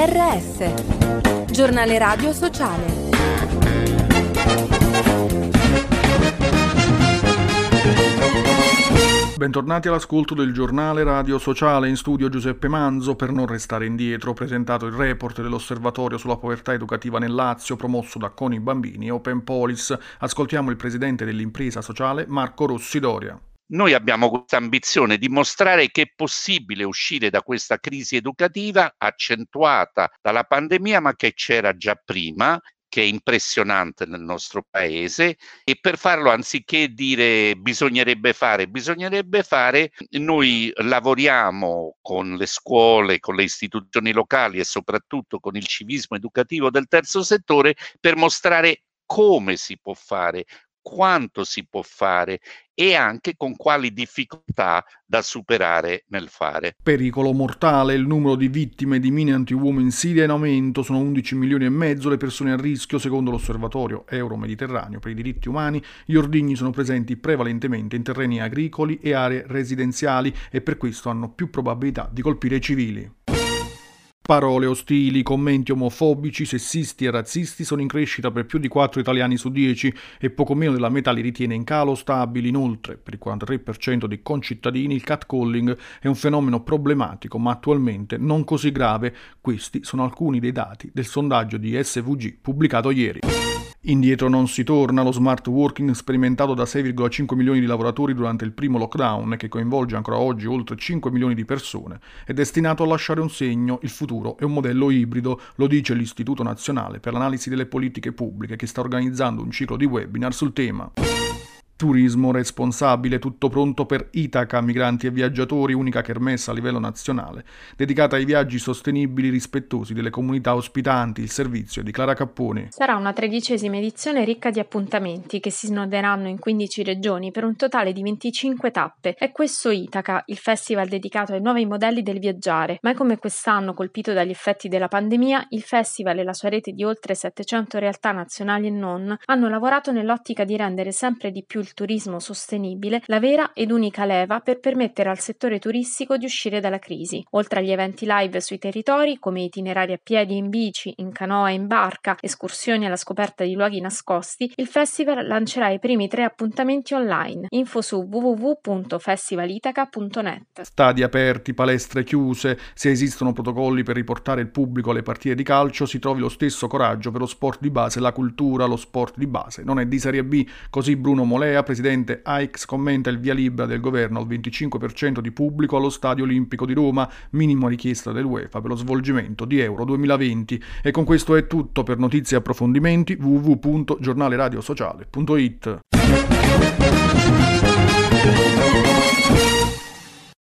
GRS, Giornale Radio Sociale. Bentornati all'ascolto del Giornale Radio Sociale, in studio Giuseppe Manzo. Per non restare indietro, ho presentato il report dell'Osservatorio sulla povertà educativa nel Lazio promosso da CONI Bambini e Open Polis. Ascoltiamo il presidente dell'impresa sociale Marco Rossi Doria. Noi abbiamo questa ambizione di mostrare che è possibile uscire da questa crisi educativa accentuata dalla pandemia, ma che c'era già prima, che è impressionante nel nostro paese, e per farlo, anziché dire bisognerebbe fare, noi lavoriamo con le scuole, con le istituzioni locali e soprattutto con il civismo educativo del terzo settore per mostrare come si può fare, quanto si può fare e anche con quali difficoltà da superare nel fare. Pericolo mortale, il numero di vittime di mine antiuomo in Siria è in aumento, sono 11 milioni e mezzo le persone a rischio secondo l'Osservatorio Euro-Mediterraneo per i diritti umani. Gli ordigni sono presenti prevalentemente in terreni agricoli e aree residenziali e per questo hanno più probabilità di colpire i civili. Parole ostili, commenti omofobici, sessisti e razzisti sono in crescita per più di 4 italiani su 10 e poco meno della metà li ritiene in calo stabili. Inoltre, per il 43% dei concittadini il catcalling è un fenomeno problematico ma attualmente non così grave. Questi sono alcuni dei dati del sondaggio di SVG pubblicato ieri. Indietro non si torna, lo smart working sperimentato da 6,5 milioni di lavoratori durante il primo lockdown, che coinvolge ancora oggi oltre 5 milioni di persone, è destinato a lasciare un segno. Il futuro è un modello ibrido, lo dice l'Istituto Nazionale per l'Analisi delle Politiche Pubbliche, che sta organizzando un ciclo di webinar sul tema. Turismo responsabile, tutto pronto per Itaca, migranti e viaggiatori, unica kermesse a livello nazionale, dedicata ai viaggi sostenibili rispettosi delle comunità ospitanti. Il servizio è di Clara Capponi. Sarà una 13ª edizione ricca di appuntamenti che si snoderanno in 15 regioni per un totale di 25 tappe. È questo Itaca, il festival dedicato ai nuovi modelli del viaggiare. Mai come quest'anno, colpito dagli effetti della pandemia, il festival e la sua rete di oltre 700 realtà nazionali e non hanno lavorato nell'ottica di rendere sempre di più il turismo sostenibile la vera ed unica leva per permettere al settore turistico di uscire dalla crisi. Oltre agli eventi live sui territori, come itinerari a piedi e in bici, in canoa e in barca, escursioni alla scoperta di luoghi nascosti, il festival lancerà i primi 3 appuntamenti online. Info su www.festivalitaca.net. Stadi aperti, palestre chiuse. Se esistono protocolli per riportare il pubblico alle partite di calcio, si trovi lo stesso coraggio per lo sport di base, la cultura. Lo sport di base non è di Serie B, così Bruno Molea, presidente AICS, commenta il via libera del governo al 25% di pubblico allo Stadio Olimpico di Roma, minima richiesta dell'UEFA per lo svolgimento di Euro 2020. E con questo è tutto. Per notizie e approfondimenti www.giornaleradiosociale.it.